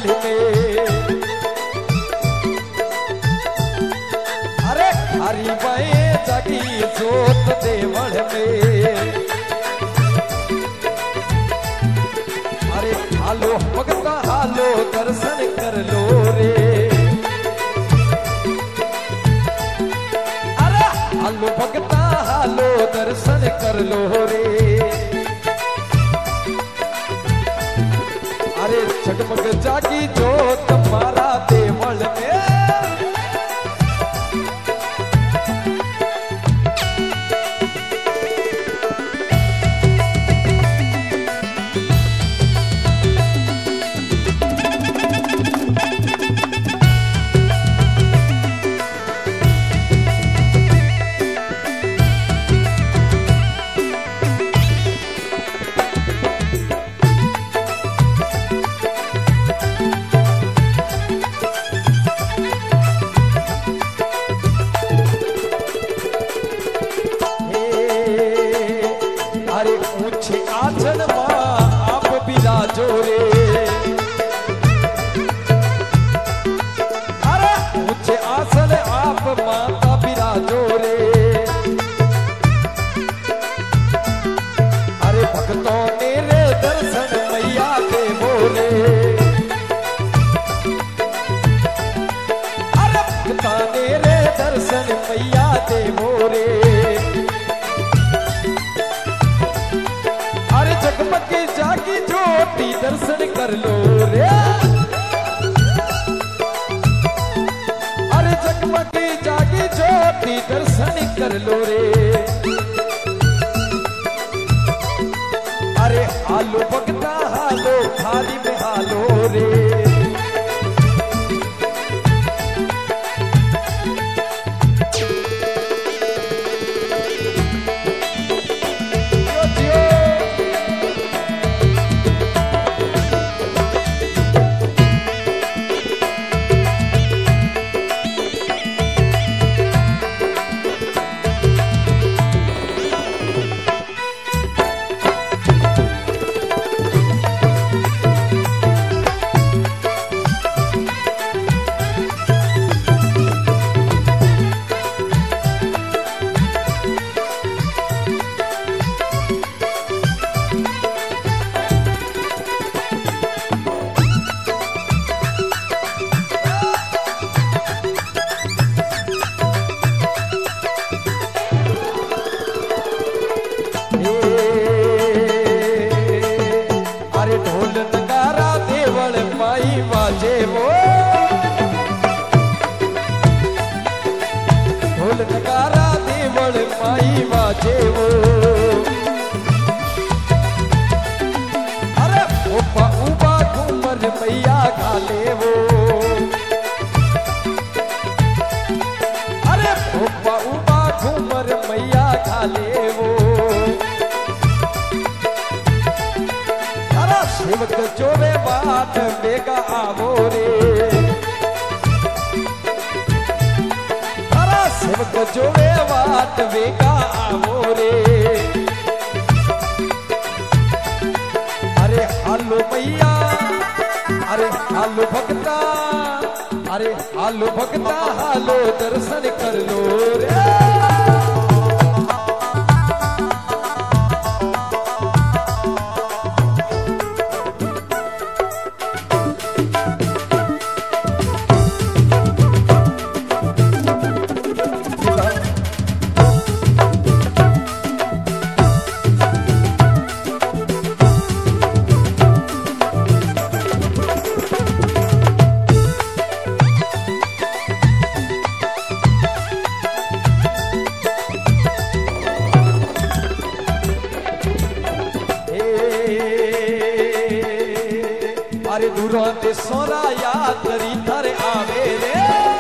में। अरे हरी बाए जागी जोत देवल में। अरे हालो भगता हालो दर्शन कर लो रे। अरे हालो भगता हालो दर्शन कर लो रे। अरे जगमग जागी जोत मारा देवल में। आचन आप बिराजो रे। अरे ऊंचे आसन आप माता बिराजो रे। अरे भक्तों ने रे दर्शन मैया के बोले। अरे भक्तों ने रे दर्शन मैया दे बोले। जगमग जागी ज्योति दर्शन कर लो रे। अरे जगमग जागी ज्योति दर्शन कर लो रे। अरे हालो भगता हालो थाली में हालो रे। ढोल नगारा देवल माई बाजे वो। अरे ओपा उबा घूमर मैया घाले वो। अरे ओपा उबा घूमर मैया घाले वो। अरे सेवक जोवे बाट बेगा आवो रे। सेवक जोवे वाट वेगा आवो रे। अरे हालो मैया अरे हालो भगता। अरे हालो भगता हालो दर्शन कर लो रे। अरे दूरों ते सोना याद करी थारे आवे रे।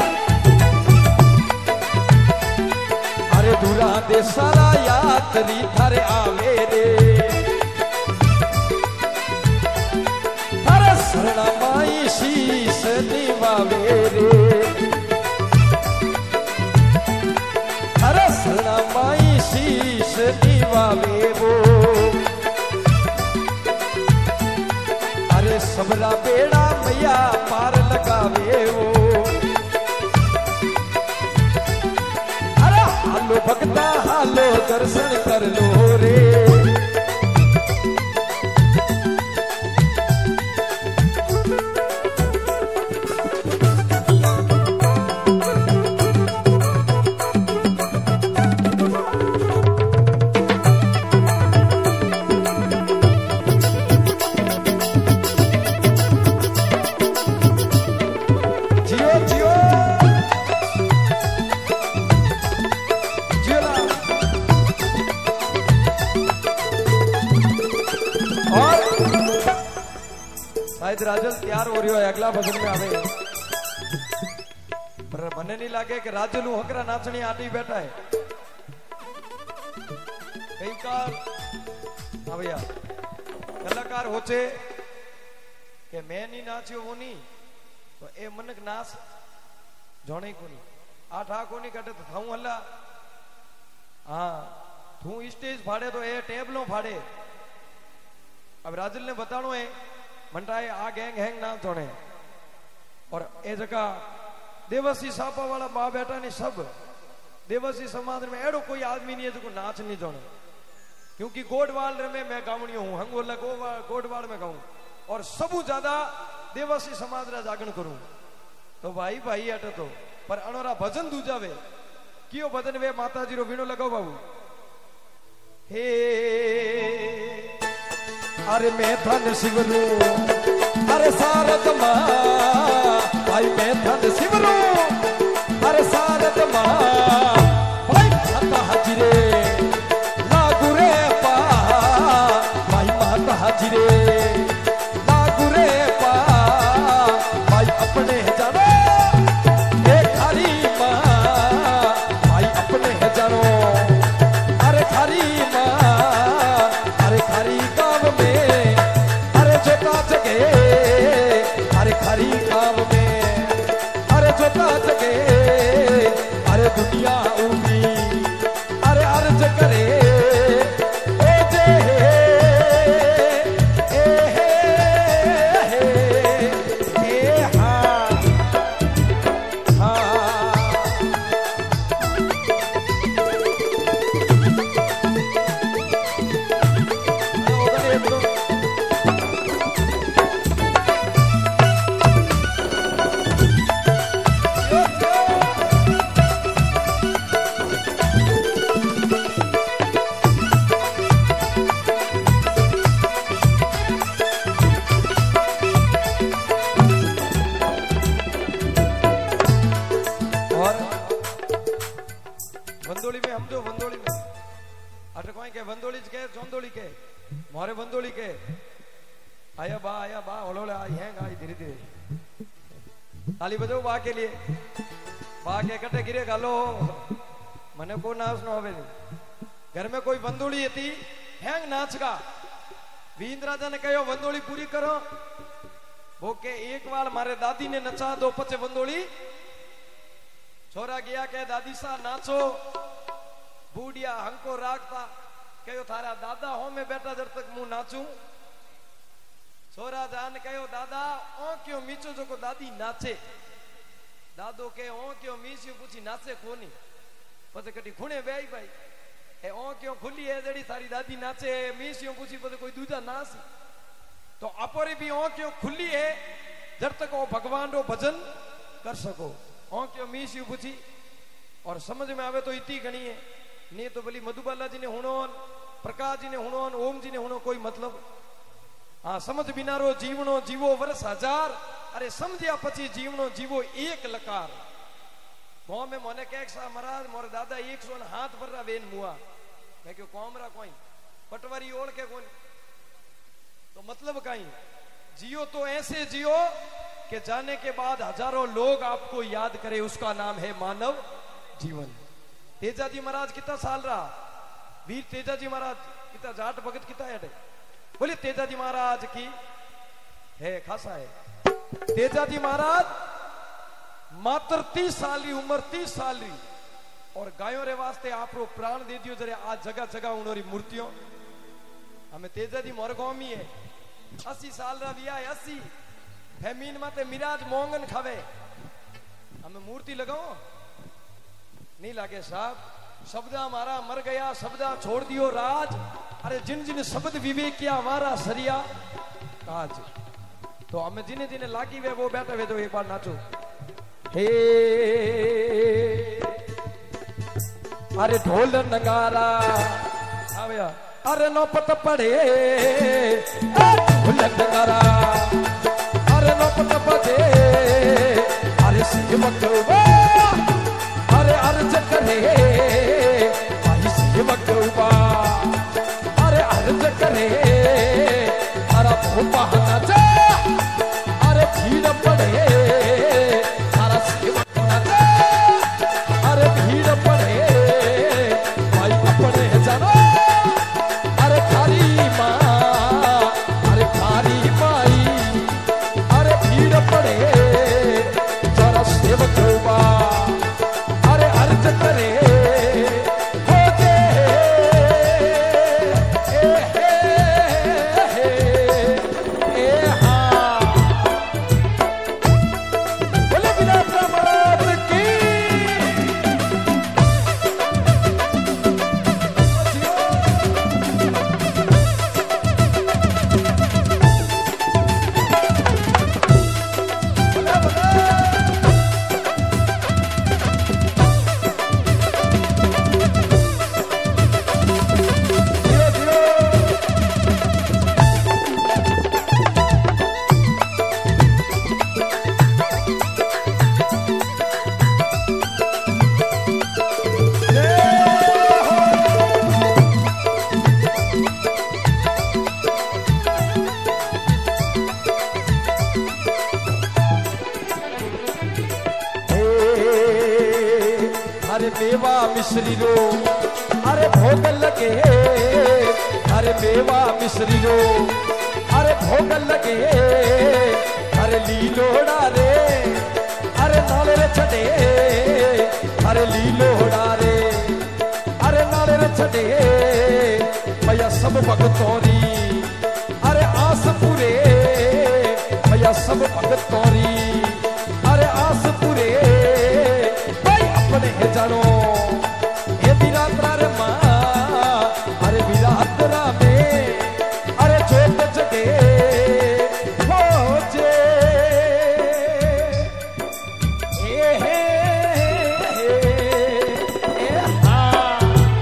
अरे दूरा दे सारा याद करी थारे आवे रे। अरे सरना माई शीश निवावे रे। अरे सरना माई शीश निवावे वो। सबरा बेड़ा मैया भक्ता हालो दर्शन कर लो रे। राजल तैयार हो रही हो अगला भजन में आवे, पर मने नहीं लागे कि राजल हकरा नाचनी आटी बैठा है कई कार। हाँ भैया कलाकार होचे के मैं नहीं नाच्यो वो नहीं तो ए मनक नाच जोने कोनी आठा कोनी कटे तो थाऊ हल्ला। हाँ तू स्टेज फाड़े तो ए टेबलों फाड़े। अब राजल ने बतानो है मंटाए आ गैंग हैंग ना जोड़े और ए जगह देवसी सापा वाला बा बेटा ने सब देवसी समाज में एड़ो कोई आदमी नहीं है जो नाच नहीं जोड़े, क्योंकि गोडवाल में मैं गावणी हूं हंगोला गोडवाल में गाऊं और सबू ज्यादा देवसी समाज रा जागरण करूं। तो भाई भाई अट तो पर अनोरा भजन दूजावे कियो भजन वे माता जी रो वीणो लगाओ बाबू। हे अरे मैं धन शिवरू अरे सारद मां भाई मैं धन शिवरू अरे सारद मां भाई माता हाजिरे लागू रे पा भाई माता हाजिरे लागू रे पा भाई अपने जानो ए खाली मां भाई अपने जानो अरे खाली मां अरे खाली गांव में अरे खरी काम में अरे जोता जगे अरे दुनिया उठी अरे अर्ज करे ओ जे ए हाँ हाँ वंदोली में हम जो वंदोली में अटे कोई के वंदोली के जोंदोली के मोरे वंदोली के आया बा ओलोले आई हैंग आई धीरे धीरे ताली बजाओ बा के लिए बा के कटे गिरे गालो मने को नाच न होवे घर में कोई वंदोली थी हैंग नाच का वींद्र राजा ने कहो वंदोली पूरी करो वो के एक बार मारे दादी ने नचा दो पचे वंदोली छोरा गया के दादी सा नाचो बूढ़िया हंको रागता कहो थारा दादा हो में बैठा जब तक मुंह नाचू छोरा जान कहो दादा ओ क्यों मीचो जो को दादी नाचे दादो के ओ क्यों मीसियो पूछी नाचे कोनी पते कटी खुणे बेई भाई ए ओ क्यों खुली है जड़ी थारी दादी नाचे मीसियो पूछी पते कोई दूजा नाच तो अपोरी भी ओ क्यों खुली है जब तक वो भगवान रो भजन कर सको ओ क्यों मीसियो पूछी और समझ में आवे तो इतनी गणी है नहीं तो भली मधुबाला जी ने हुणोन प्रकाश जी ने हुणोन ओम जी ने हुणो कोई मतलब हाँ समझ बिना रो जीवनो जीवो वर्ष हजार अरे समझिया पची जीवनो जीवो एक लकार गांव में मोने कह सा महाराज मोरे दादा 100 हाथ भर बेन मुआ मैं क्यों कौमरा कोई पटवारी ओढ़ के कौन तो मतलब कहीं जियो तो ऐसे जियो कि जाने के बाद हजारों लोग आपको याद करे उसका नाम है मानव जीवन। तेजा जी महाराज कितना साल रहा वीर तेजा जी महाराज कितना जाट भगत कितना है बोले तेजा जी महाराज की है खासा है तेजा जी महाराज मात्र 30 साल की उम्र 30 साल की और गायों रे वास्ते आप रो प्राण दे दियो जरे आज जगह जगह उनोरी मूर्तियों हमें तेजा जी मोर गांव में है 80 साल रा विया 80 फेमीन माते मिराज मोंगन खावे हमें मूर्ति लगाओ नहीं लागे साहब शब्दा हमारा मर गया, शब्दा छोड़ दियो राज। अरे जिन जिन शब्द विवेक किया हमारा सरिया काज। तो हमें जिन्हें जिन्हें लागी वे वो बैठे हुए तो एक बार नाचो। हे अरे ढोल नगारा हाँ भैया। अरे नौपत पढ़े ढोल नगारा, अरे नौपत पढ़े, अरे सेवक अरे अर्ज करे भाई सेवक उबा, अरे अर्ज करे अरे भोपा नाचा, अरे भीड़ पड़े अरे सेवक नाचा, अरे भीड़ पड़े भाई अपने जानो, अरे खारी माँ अरे खारी माई, अरे भीड़ पड़े जरा सेवक उबा, अरे अर्ज करे हो जे हाँ बोले बिना प्रमाद की अरे मेवा मिश्री रो अरे भोग लगे, अरे मेवा मिश्री रो अरे भोग लगे, अरे लीलोड़ा रे अरे नाले रे छड़े, अरे लीलोड़ा रे अरे नाले रे छड़े भैया सब भगतौरी, अरे आस पूरे भैया सब भगतौरी, अरे आस पूरे अपने जानो ये विरात्रा रे माँ, अरे विरात्रा में अरे जोत जगे हो जे हाँ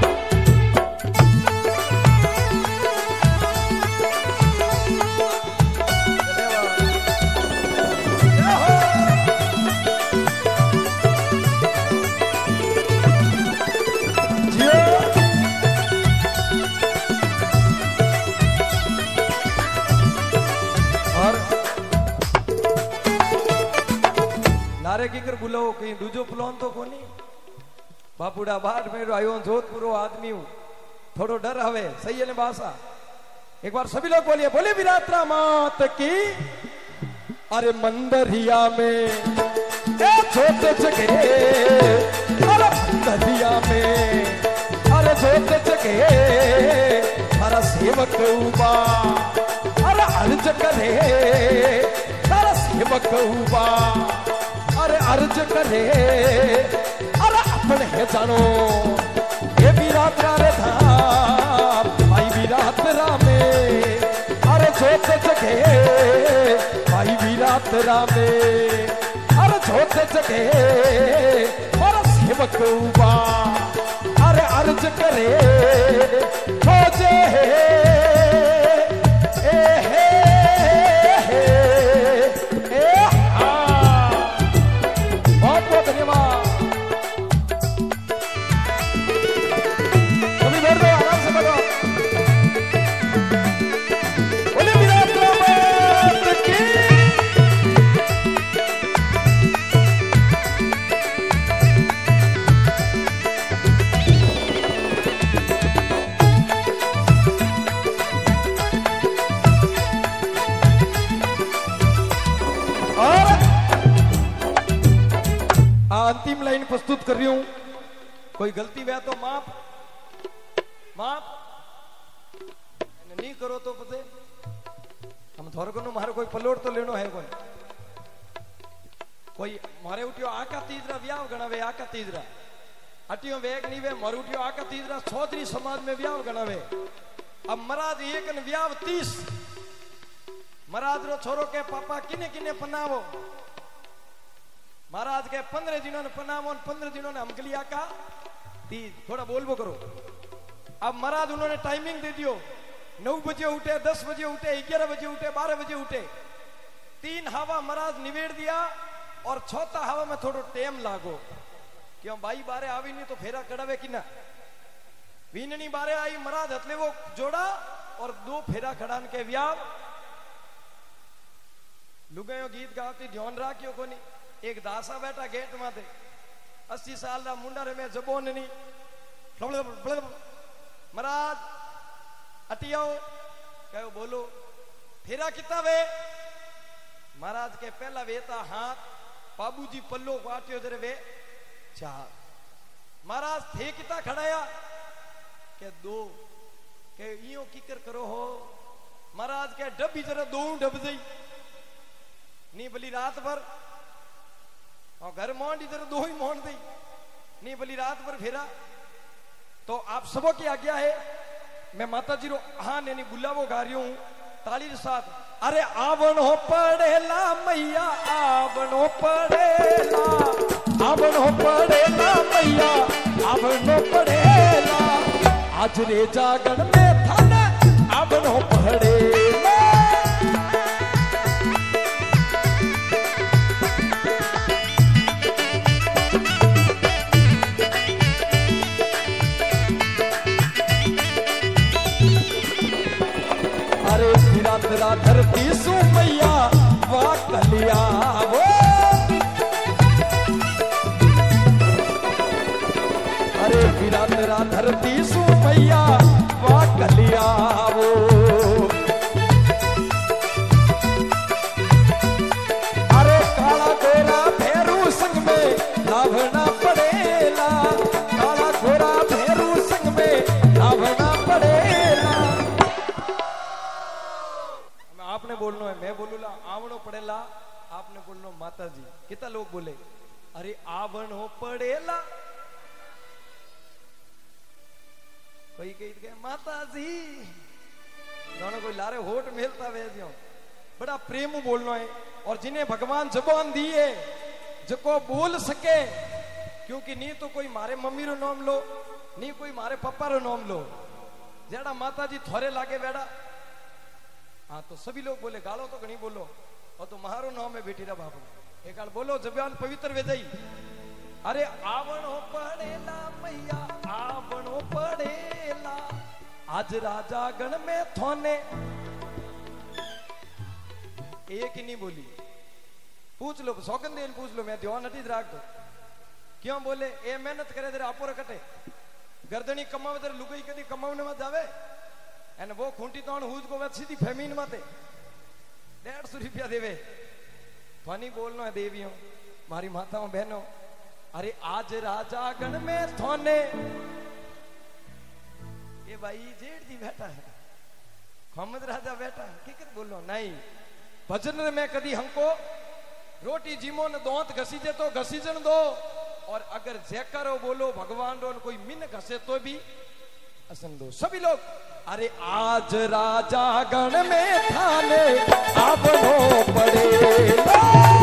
लारे की कर बुलाओ कहीं दूजो प्लान तो कोनी बापुड़ा बाट में आयो जोधपुरो आदमी हूं थोड़ो डर हवे सही है ने भाषा। एक बार सभी लोग बोलिए बोले विरात्रा मात की, अरे मंदरिया में छोटे जगे, अरे मंदरिया में अरे छोटे जगे, अरे सेवक उबा अरे अर्ज करे, अरे सेवक उबा अरे अर्ज करे, अरे अपने जानो ये विरात्रा रे धाम भाई विरात्रा में, अरे जोत जगे भाई विरात्रा में, अरे जोत जगे और सेवक उबा अरे अर्ज करे हो जे अंतिम लाइन प्रस्तुत कर रही हूं, कोई गलती हुआ तो माफ माफ नहीं करो तो पते हम थोड़े को मारे कोई पलोट तो लेनो है कोई मारे उठियो आका तीजरा व्याव गणावे आका तीजरा अटियो वेग नीवे मरुटियो आका तीसरा चौधरी समाज में व्याव गणावे। अब महाराज एक न व्याव 30 महाराज रो छोरो के पापा किने किने पनावो महाराज के 15 दिनों ने पनावो 15 दिनों ने हमकलिया का 30 थोड़ा बोलबो करो। अब महाराज उन्होंने टाइमिंग दे दियो 9 बजे उठे 10 बजे उठे 11 बजे उठे 12 बजे उठे 3 हवा महाराज निवेड़ दिया और चौथा हवा में थोड़ो टेम लागो क्यों भाई बारे आवी नहीं तो फेरा कड़ावे कि ना वीननी बारे आई महाराज हतले वो जोड़ा और 2 फेरा खड़ान के व्याव लुगायो गीत गाती ध्यान राखियो कोनी एक दासा बैठा गेट माथे 80 साल रा मुंडा रे में जबोन नहीं महाराज अटियाओ कहो बोलो फेरा कितना वे महाराज के पहला वेता हाथ बाबूजी पल्लो वाटियो जरे वे 4 महाराज थे कितना खड़ाया के 2 के इयो किकर करो हो महाराज के डब्बी जरा 2 डब गई नी बली रात भर और घर मोंडी जरा 2 ही मोंड दी नी बली रात भर फेरा तो आप सबों की आज्ञा है मैं माता जी रो हाँ ने बुलावो गा रही हूं ताली के साथ। अरे आवनो पड़ेला मैया आवनो पड़ेला मैया आवनो पड़ेला आज रे जागरण में थाने आवनो पड़ेला। तेरा धरती सु मैया वाह कलिया वो अरे फिरा तेरा धरती सु मैया वाह कलिया वो अरे काला गोरा भैरू संग में लाभना पड़ेला काला गोरा भैरू संग में लाभना पड़ेला। आपने बोलना है मैं बोलूला आवणो पड़ेला आपने बोलना माता जी कितना लोग बोले अरे आवणो पड़ेला कोई कही माता जी दोनों कोई लारे होठ मेलता वे दियो बड़ा प्रेम बोलना है और जिन्हें भगवान जबान दी है जो बोल सके क्योंकि नहीं तो कोई मारे मम्मी रो नाम लो नहीं कोई मारे पप्पा रो नाम लो जेड़ा माता जी थोड़े लागे बेड़ा हाँ तो सभी लोग बोले गालो तो नहीं बोलो और तो महारो नाम में बेटी रहा बाबू एक बोलो जबान पवित्र वेदई। अरे आवणो पड़ेला मैया आवणो पड़ेला आज राजा गण में थोने एक ही नहीं बोली पूछ लो सौगंध देन पूछ लो मैं ध्यान हटी राख दो क्यों बोले ए मेहनत करे तेरे आपोरे कटे गर्दनी कमावे तेरे लुगाई कदी कमावने में जावे एने वो खूंटी तो हुज को सीधी फेमीन माते 150 रुपया देवे फनी बोलना है देवियों मारी माताओं बहनों अरे आज राजा गण में थोने ये भाई जेठ जी बैठा है मोहम्मद राजा बैठा है किकर बोलो नहीं भजन में कदी हमको रोटी जीमो ने दोंत घसी दे तो घसीजन दो और अगर जयकारो बोलो भगवान रो कोई मिन घसे तो भी असन दो सभी लोग। अरे आज राजा गण में थाने आवणो पड़ेला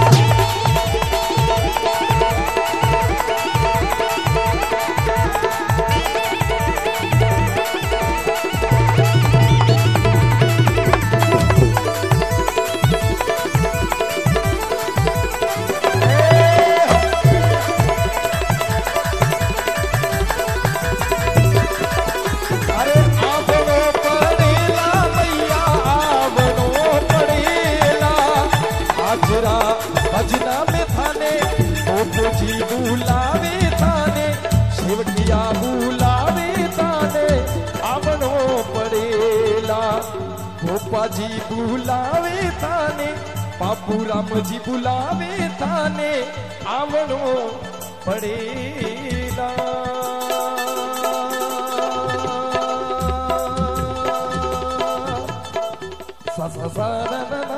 भजना में थाने गोपो जी बुलावे थाने शिवकिया बुलावे थाने आवणो पड़ेला गोपा जी बुलावे थाने बाबू राम जी बुलावे थाने आवणो पड़ेला। सा सा सा